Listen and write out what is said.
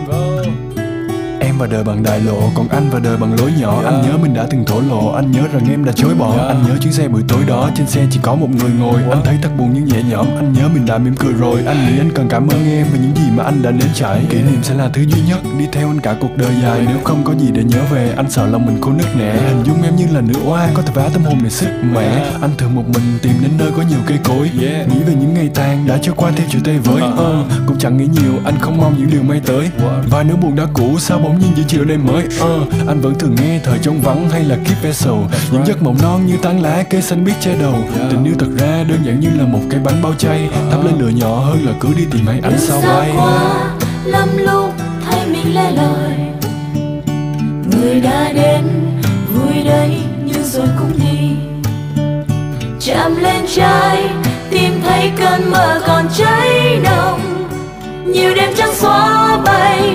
Em và đời bằng đại lộ, còn anh và đời bằng lối nhỏ. Anh nhớ mình đã từng thổ lộ, anh nhớ rằng em đã chối bỏ. Anh nhớ chuyến xe buổi tối đó, trên xe chỉ có một người ngồi. Anh thấy thật buồn nhưng nhẹ nhõm, anh nhớ mình đã mỉm cười rồi. Anh nghĩ anh cần cảm ơn em về những gì mà anh đã nếm trải. Kỷ niệm sẽ là thứ duy nhất đi theo anh cả cuộc đời dài. Nếu không có gì để nhớ về, anh sợ lòng mình khô nứt nẻ. Hình dung em như là nữ oa, có thể phá tâm hồn để sức mẻ. Anh thường một mình tìm đến nơi có nhiều cây cối, nghĩ về những ngày tàn đã trôi qua theo chiều tây với. Cũng chẳng nghĩ nhiều, anh không mong những điều may tới. Và nếu buồn đã cũ, sao bỗng nhiên giữa chiều nay mới. Anh vẫn thường nghe thời trống vắng hay là Keep Vessel. Những giấc mộng non như tán lá cây xanh biếc che đầu. Tình yêu thật ra đơn giản như là một cái bánh bao chay, thắp lên lửa nhỏ hơn là cứ đi tìm hay ánh sao bay. Lắm lúc thấy mình lẻ loi, người đã đến vui đây nhưng rồi cũng đi. Chạm lên trái tìm thấy cơn mơ còn cháy nồng, nhiều đêm trắng xóa bay.